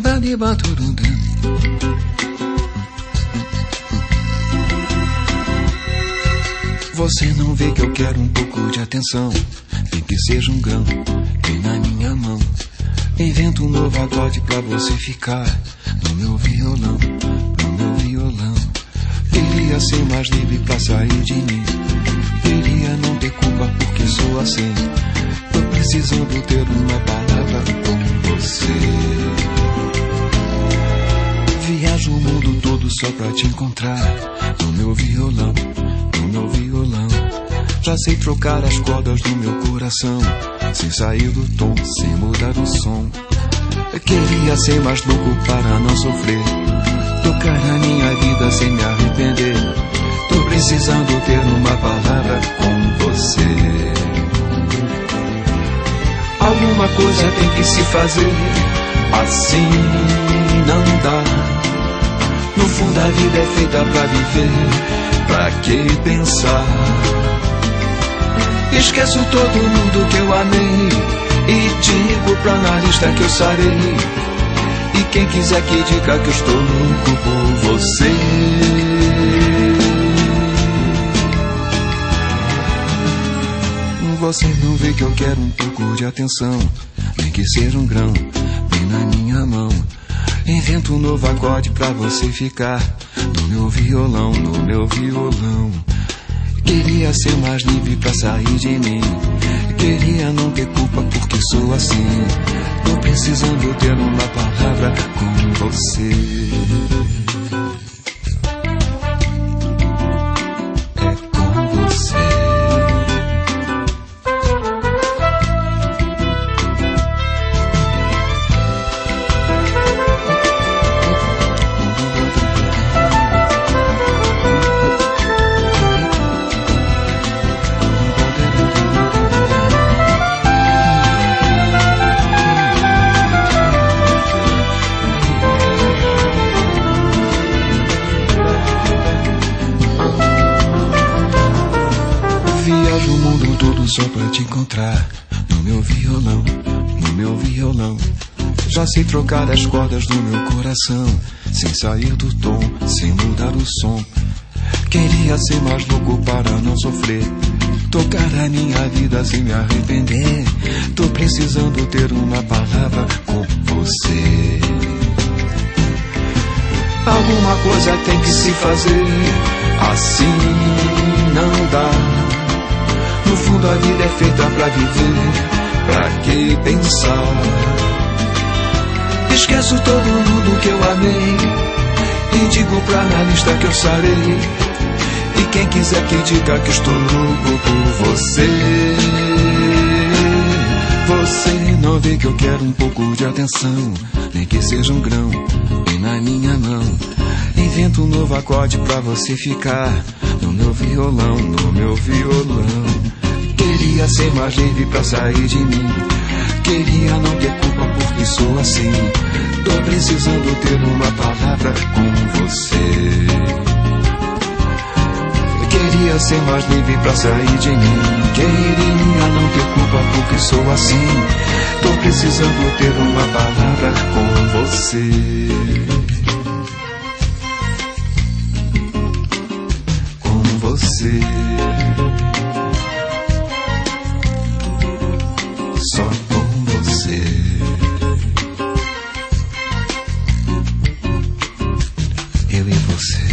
Você não vê que eu quero um pouco de atenção, nem que seja um grão, vem na minha mão. Invento um novo acorde pra você ficar no meu violão, no meu violão. Queria ser mais livre pra sair de mim, queria não ter culpa porque sou assim. Tô precisando ter uma palavra com você. Viajo o mundo todo só pra te encontrar no meu violão, no meu violão. Já sei trocar as cordas do meu coração, sem sair do tom, sem mudar o som. Eu queria ser mais louco para não sofrer, tocar a minha vida sem me arrepender. Tô precisando ter uma palavra com você. Alguma coisa tem que se fazer, assim não dá. No fundo a vida é feita pra viver, pra que pensar? Esqueço todo mundo que eu amei e digo pro analista que eu sarei. E quem quiser que diga que eu estou louco por você. Você não vê que eu quero um pouco de atenção, nem que seja um grão, vem na minha mão. Invento um novo acorde pra você ficar no meu violão, no meu violão. Queria ser mais livre pra sair de mim, queria não ter culpa porque sou assim. Tô precisando ter uma palavra com você. É com você. Viajo o mundo todo só pra te encontrar no meu violão, no meu violão. Já sei trocar as cordas do meu coração, sem sair do tom, sem mudar o som. Queria ser mais louco para não sofrer, tocar a minha vida sem me arrepender. Tô precisando ter uma palavra com você. Alguma coisa tem que se fazer, assim não dá. No fundo a vida é feita pra viver, pra que pensar? Esqueço todo mundo que eu amei e digo pra analista que eu sarei. E quem quiser que diga que estou louco por você. Você não vê que eu quero um pouco de atenção, nem que seja um grão, vem na minha mão. Invento um novo acorde pra você ficar no meu violão, no meu violão. Queria ser mais livre pra sair de mim, queria não ter culpa porque sou assim. Tô precisando ter uma palavra com você. Queria ser mais livre pra sair de mim, queria não ter culpa porque sou assim. Tô precisando ter uma palavra com você. Com você. Só com você. Eu e você.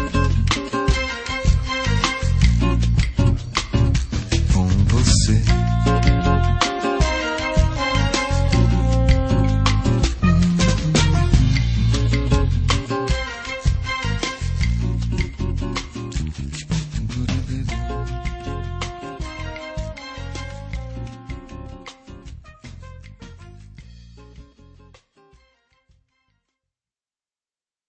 Com você.